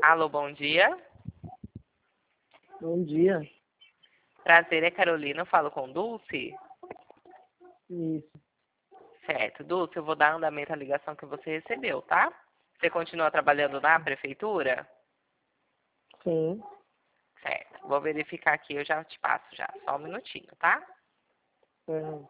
Alô, bom dia. Bom dia. Prazer, é Carolina. Eu falo com Dulce. Isso. Certo. Dulce, eu vou dar andamento à ligação que você recebeu, tá? Você continua trabalhando na prefeitura? Sim. Certo. Vou verificar aqui, eu já te passo já. Só um minutinho, tá? É.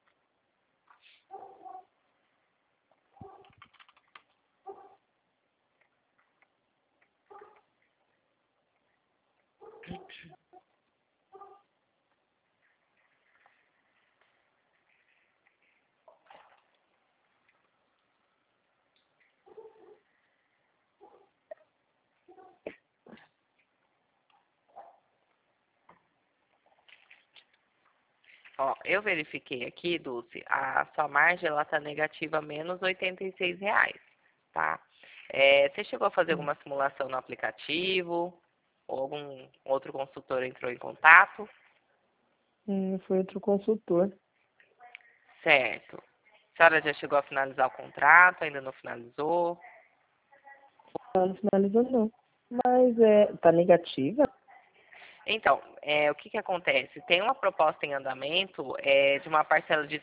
Ó, eu verifiquei aqui, Dulce, a sua margem ela tá negativa menos R$ 86, tá? Você chegou a fazer alguma simulação no aplicativo? Ou algum outro consultor entrou em contato? Foi outro consultor. Certo. A senhora já chegou a finalizar o contrato? Ainda não finalizou? Não finalizou não. Mas tá negativa? Então, o que acontece? Tem uma proposta em andamento de uma parcela de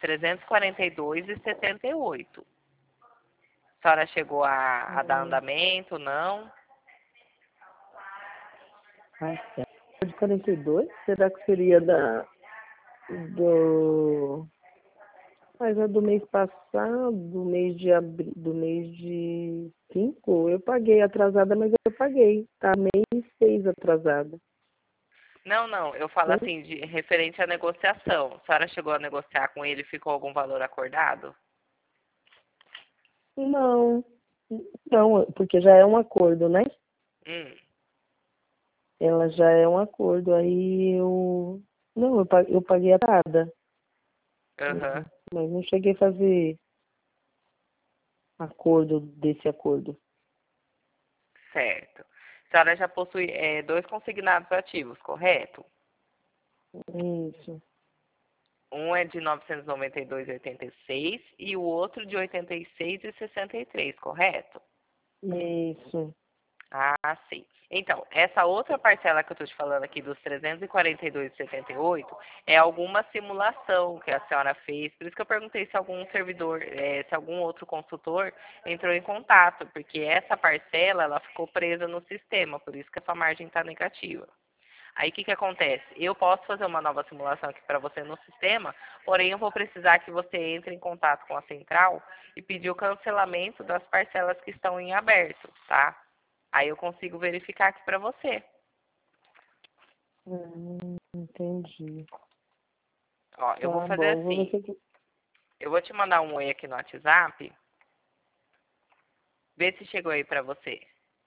342,78. A senhora chegou a dar andamento? Não? Certo. De 42? Será que seria do... Mas é do mês passado, do mês de abril, do mês de 5? Eu paguei atrasada, mas eu paguei. Tá mês 6 atrasada. Não. Eu falo assim, de referente à negociação. A senhora chegou a negociar com ele? Ficou algum valor acordado? Não. Não, porque já é um acordo, né? Hum. Ela já é um acordo. Aí eu. Não, eu paguei a tarde. Aham. Mas não cheguei a fazer acordo desse acordo. Certo. A senhora já possui 2 consignados ativos, correto? Isso. Um é de 992,86 e o outro de 86,63, correto? Isso. Ah, sim. Então, essa outra parcela que eu estou te falando aqui dos 342,78 é alguma simulação que a senhora fez. Por isso que eu perguntei se algum servidor, se algum outro consultor entrou em contato, porque essa parcela ela ficou presa no sistema, por isso que a sua margem está negativa. Aí o que acontece? Eu posso fazer uma nova simulação aqui para você no sistema, porém eu vou precisar que você entre em contato com a central e pedir o cancelamento das parcelas que estão em aberto, tá? Aí eu consigo verificar aqui para você. Entendi. Ó, eu vou Tá fazer bom, vou ver assim. se... Eu vou te mandar um oi aqui no WhatsApp. Vê se chegou aí para você.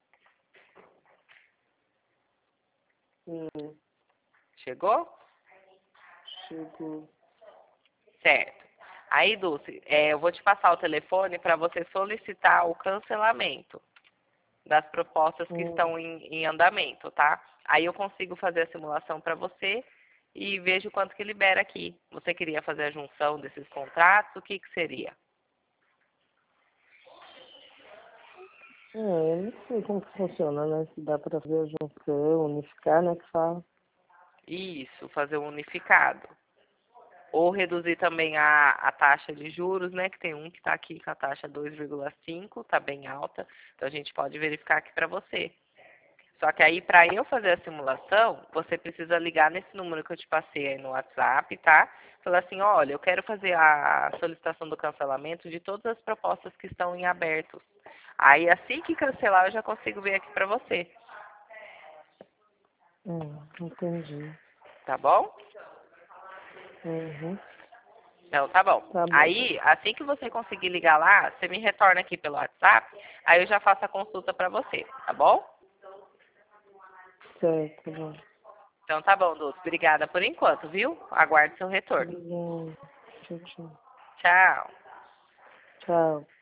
Chegou? Chegou. Certo. Aí, Dulce, eu vou te passar o telefone para você solicitar o cancelamento das propostas que estão em andamento, tá? Aí eu consigo fazer a simulação para você e vejo quanto que libera aqui. Você queria fazer a junção desses contratos? O que seria? Eu não sei como que funciona, né? Se dá para fazer a junção, unificar, né? Que fala. Isso, fazer um unificado. Ou reduzir também a taxa de juros, né? Que tem um que está aqui com a taxa 2,5, está bem alta. Então a gente pode verificar aqui para você. Só que aí, para eu fazer a simulação, você precisa ligar nesse número que eu te passei aí no WhatsApp, tá? Falar assim, olha, eu quero fazer a solicitação do cancelamento de todas as propostas que estão em abertos. Aí, assim que cancelar, eu já consigo ver aqui para você. Entendi. Tá bom? Uhum. Então, tá bom. Tá bom. Aí, assim que você conseguir ligar lá, você me retorna aqui pelo WhatsApp, aí eu já faço a consulta para você, tá bom? Certo, tá bom. Então, tá bom, Dulce. Obrigada por enquanto, viu? Aguarde seu retorno. Obrigada. Tchau, tchau. Tchau. Tchau.